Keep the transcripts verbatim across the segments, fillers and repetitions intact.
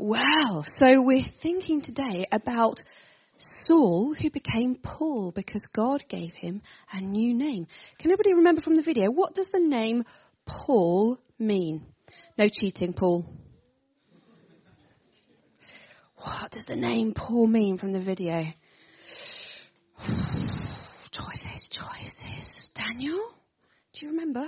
Well, so we're thinking today about Saul, who became Paul because God gave him a new name. Can everybody remember from the video, what does the name Paul mean? No cheating, Paul. What does the name Paul mean from the video? Choices, choices. Daniel, do you remember?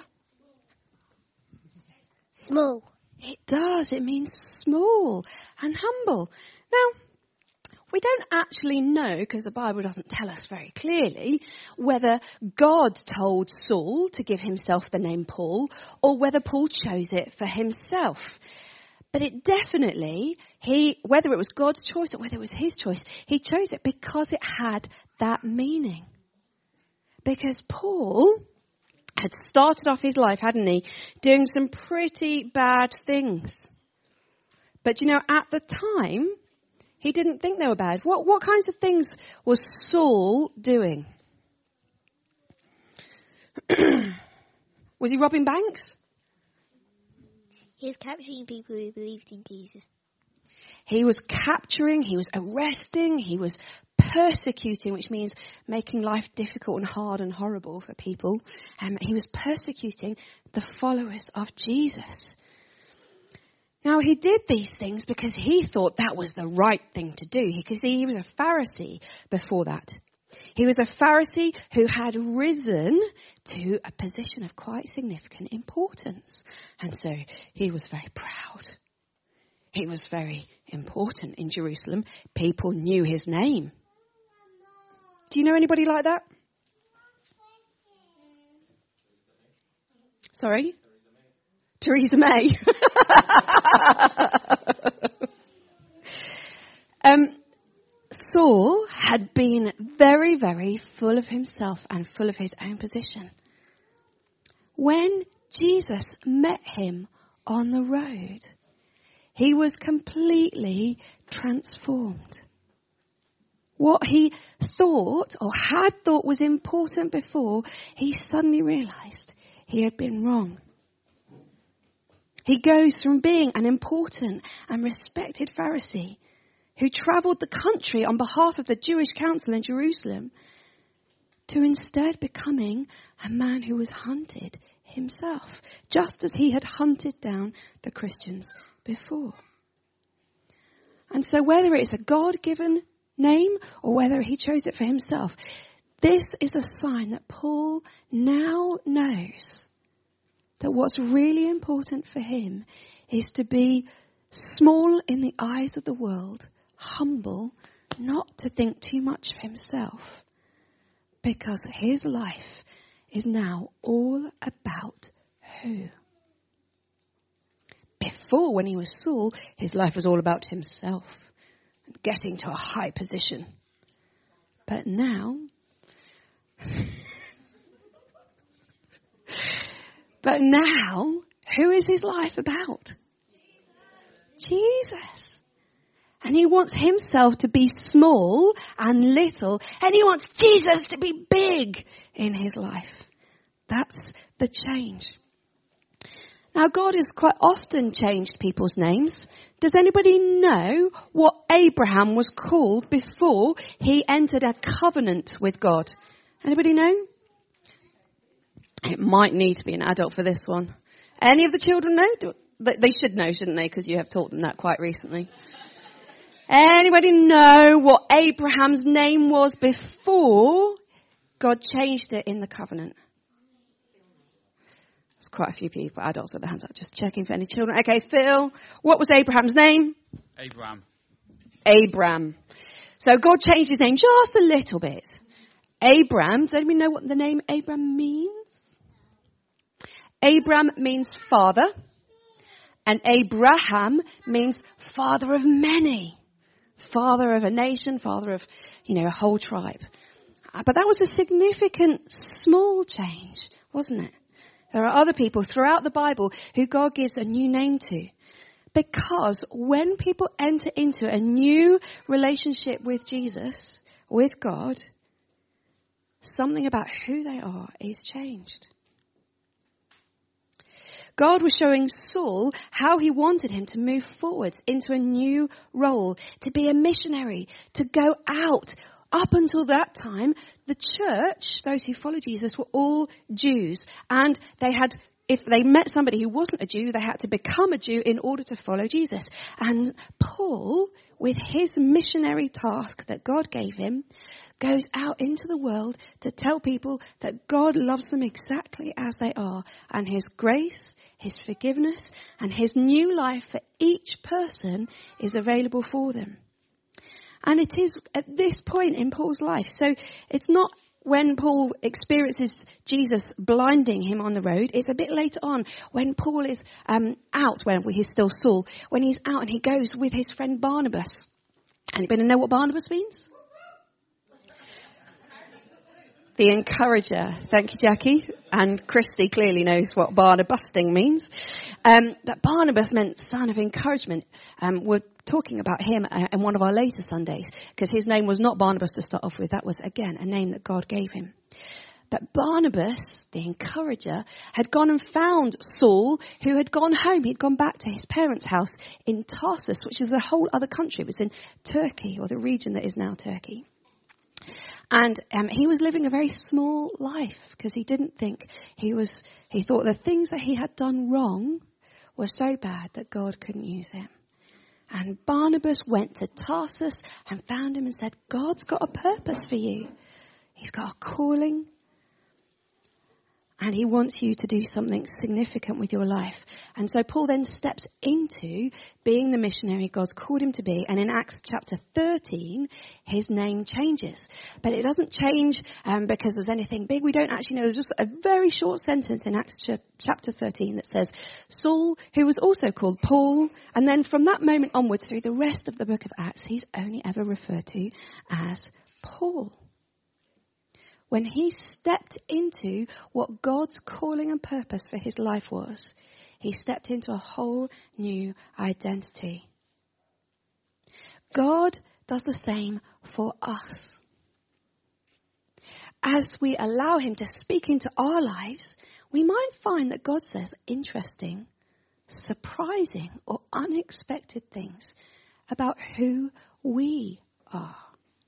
Small. It does. It means small and humble. Now, we don't actually know, because the Bible doesn't tell us very clearly, whether God told Saul to give himself the name Paul or whether Paul chose it for himself. But it definitely, he, whether it was God's choice or whether it was his choice, he chose it because it had that meaning. Because Paul had started off his life, hadn't he, doing some pretty bad things. But, you know, at the time, he didn't think they were bad. What, what kinds of things was Saul doing? Was he robbing banks? He was capturing people who believed in Jesus. He was capturing, he was arresting, he was persecuting, which means making life difficult and hard and horrible for people. Um, he was persecuting the followers of Jesus. Now, he did these things because he thought that was the right thing to do. Because he, he was a Pharisee before that. He was a Pharisee who had risen to a position of quite significant importance. And so he was very proud. He was very important in Jerusalem. People knew his name. Do you know anybody like that? Sorry? Theresa May. um, Saul had been very, very full of himself and full of his own position. When Jesus met him on the road, he was completely transformed. What he thought or had thought was important before, he suddenly realized he had been wrong. He goes from being an important and respected Pharisee who travelled the country on behalf of the Jewish council in Jerusalem to instead becoming a man who was hunted himself, just as he had hunted down the Christians before. And so whether it's a God-given name or whether he chose it for himself, this is a sign that Paul now knows that what's really important for him is to be small in the eyes of the world, humble, not to think too much of himself, because his life is now all about who? Before, when he was Saul, his life was all about himself and getting to a high position. But now, but now, who is his life about? Jesus. And he wants himself to be small and little, and he wants Jesus to be big in his life. That's the change. Now, God has quite often changed people's names. Does anybody know what Abraham was called before he entered a covenant with God? Anybody know? It might need to be an adult for this one. Any of the children know? They should know, shouldn't they? Because you have taught them that quite recently. Anybody know what Abraham's name was before God changed it in the covenant? There's quite a few people, adults with their hands up, just checking for any children. Okay, Phil, what was Abraham's name? Abraham. Abram. So God changed his name just a little bit. Abram, does anybody know what the name Abram means? Abram means father, and Abraham means father of many. Father of a nation, father of, you know, a whole tribe. But that was a significant small change, wasn't it? There are other people throughout the Bible who God gives a new name to. Because when people enter into a new relationship with Jesus, with God, something about who they are is changed. God was showing Saul how he wanted him to move forwards into a new role, to be a missionary, to go out. Up until that time, the church, those who followed Jesus, were all Jews. And they had, if they met somebody who wasn't a Jew, they had to become a Jew in order to follow Jesus. And Paul, with his missionary task that God gave him, goes out into the world to tell people that God loves them exactly as they are. And his grace, his forgiveness, and his new life for each person is available for them. And it is at this point in Paul's life. So it's not when Paul experiences Jesus blinding him on the road. It's a bit later on when Paul is um, out, when he's still Saul, when he's out and he goes with his friend Barnabas. Anybody know what Barnabas means? The encourager. Thank you, Jackie. And Christy clearly knows what Barnabasting means. Um, but Barnabas meant son of encouragement. Um, we're talking about him uh, in one of our later Sundays, because his name was not Barnabas to start off with. That was, again, a name that God gave him. But Barnabas, the encourager, had gone and found Saul, who had gone home. He'd gone back to his parents' house in Tarsus, which is a whole other country. It was in Turkey, or the region that is now Turkey. And um, he was living a very small life because he didn't think he was, he thought the things that he had done wrong were so bad that God couldn't use him. And Barnabas went to Tarsus and found him and said, God's got a purpose for you. He's got a calling. And he wants you to do something significant with your life. And so Paul then steps into being the missionary God's called him to be. And in Acts chapter thirteen, his name changes. But it doesn't change um, because there's anything big. We don't actually know. There's just a very short sentence in Acts ch- chapter thirteen that says, Saul, who was also called Paul. And then from that moment onwards, through the rest of the book of Acts, he's only ever referred to as Paul. When he stepped into what God's calling and purpose for his life was, he stepped into a whole new identity. God does the same for us. As we allow him to speak into our lives, we might find that God says interesting, surprising, or unexpected things about who we are.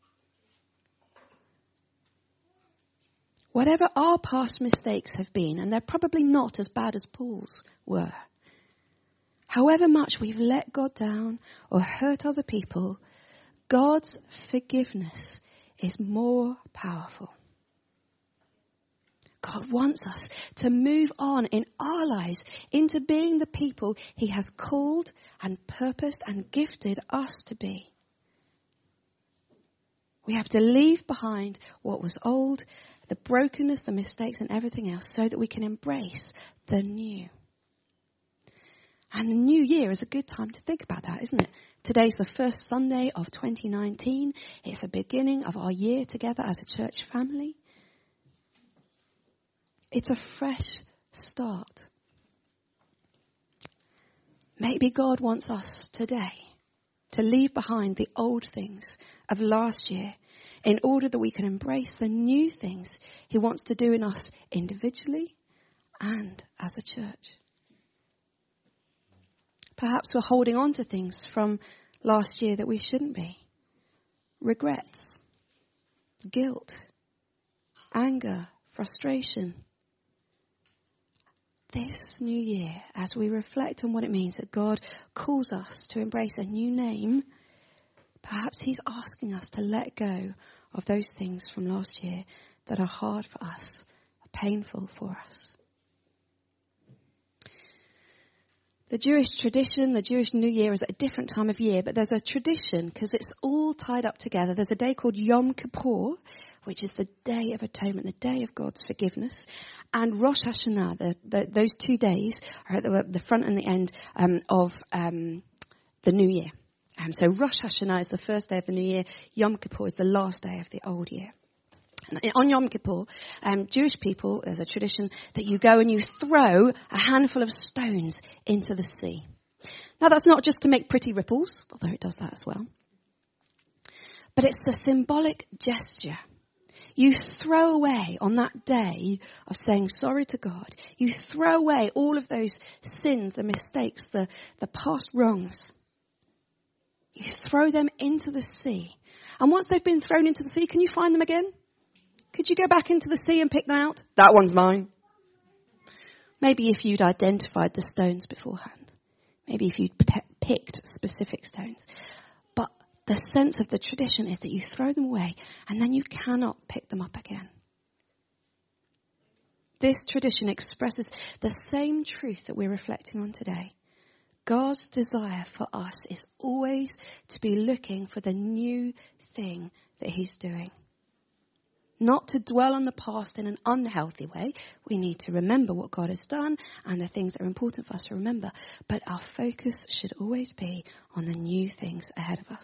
Whatever our past mistakes have been, and they're probably not as bad as Paul's were, however much we've let God down or hurt other people, God's forgiveness is more powerful. God wants us to move on in our lives into being the people he has called and purposed and gifted us to be. We have to leave behind what was old, the brokenness, the mistakes, and everything else, so that we can embrace the new. And the new year is a good time to think about that, isn't it? Today's the first Sunday of twenty nineteen. It's the beginning of our year together as a church family. It's a fresh start. Maybe God wants us today to leave behind the old things of last year in order that we can embrace the new things he wants to do in us individually and as a church. Perhaps we're holding on to things from last year that we shouldn't be. Regrets, guilt, anger, frustration. This new year, as we reflect on what it means that God calls us to embrace a new name, perhaps he's asking us to let go of those things from last year that are hard for us, painful for us. The Jewish tradition, the Jewish New Year is at a different time of year, but there's a tradition because it's all tied up together. There's a day called Yom Kippur, which is the Day of Atonement, the Day of God's forgiveness, and Rosh Hashanah. The, the, those two days are at the, the front and the end um, of um, the New Year. Um, so Rosh Hashanah is the first day of the New Year. Yom Kippur is the last day of the Old Year. And on Yom Kippur, um, Jewish people, there's a tradition that you go and you throw a handful of stones into the sea. Now, that's not just to make pretty ripples, although it does that as well. But it's a symbolic gesture. You throw away on that day of saying sorry to God. You throw away all of those sins, the mistakes, the, the past wrongs. You throw them into the sea. And once they've been thrown into the sea, can you find them again? Could you go back into the sea and pick them out? That one's mine. Maybe if you'd identified the stones beforehand. Maybe if you'd p- picked specific stones. But the sense of the tradition is that you throw them away and then you cannot pick them up again. This tradition expresses the same truth that we're reflecting on today. God's desire for us is always to be looking for the new thing that he's doing. Not to dwell on the past in an unhealthy way. We need to remember what God has done and the things that are important for us to remember. But our focus should always be on the new things ahead of us.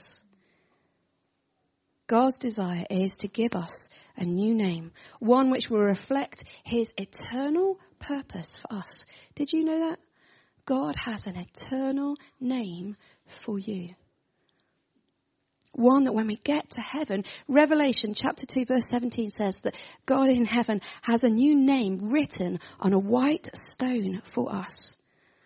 God's desire is to give us a new name, one which will reflect his eternal purpose for us. Did you know that? God has an eternal name for you. One that when we get to heaven, Revelation chapter two verse seventeen says that God in heaven has a new name written on a white stone for us.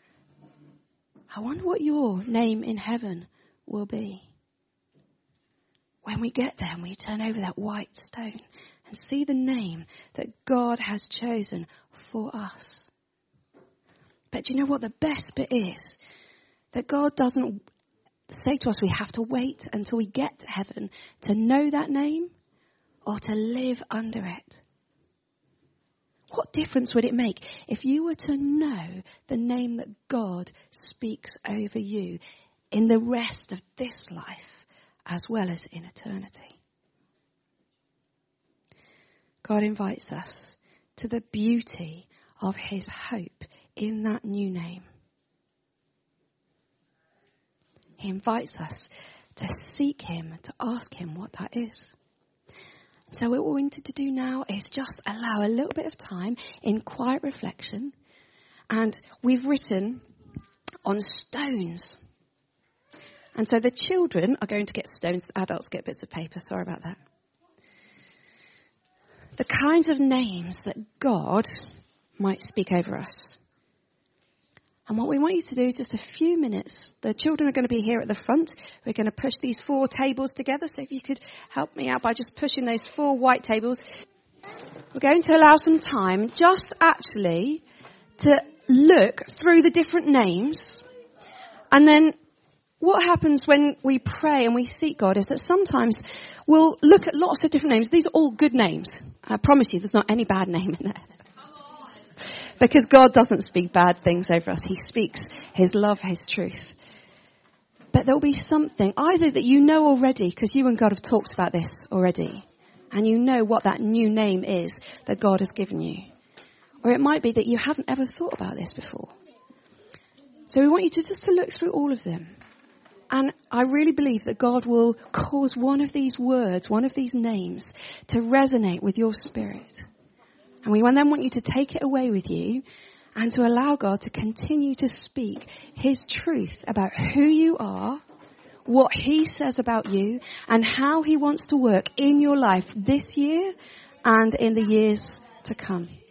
I wonder what your name in heaven will be. When we get there and we turn over that white stone and see the name that God has chosen for us. But do you know what the best bit is? That God doesn't say to us we have to wait until we get to heaven to know that name or to live under it. What difference would it make if you were to know the name that God speaks over you in the rest of this life as well as in eternity? God invites us to the beauty of his hope in that new name. He invites us to seek him, to ask him what that is. So what we wanted to do now is just allow a little bit of time in quiet reflection. And we've written on stones. And so the children are going to get stones, the adults get bits of paper. Sorry about that. The kinds of names that God might speak over us. And what we want you to do is just a few minutes. The children are going to be here at the front. We're going to push these four tables together. So if you could help me out by just pushing those four white tables. We're going to allow some time just actually to look through the different names. And then what happens when we pray and we seek God is that sometimes we'll look at lots of different names. These are all good names. I promise you there's not any bad name in there. Because God doesn't speak bad things over us. He speaks his love, his truth. But there'll be something either that you know already, because you and God have talked about this already, and you know what that new name is that God has given you. Or it might be that you haven't ever thought about this before. So we want you to just to look through all of them. And I really believe that God will cause one of these words, one of these names, to resonate with your spirit. And we then want you to take it away with you and to allow God to continue to speak his truth about who you are, what he says about you, and how he wants to work in your life this year and in the years to come.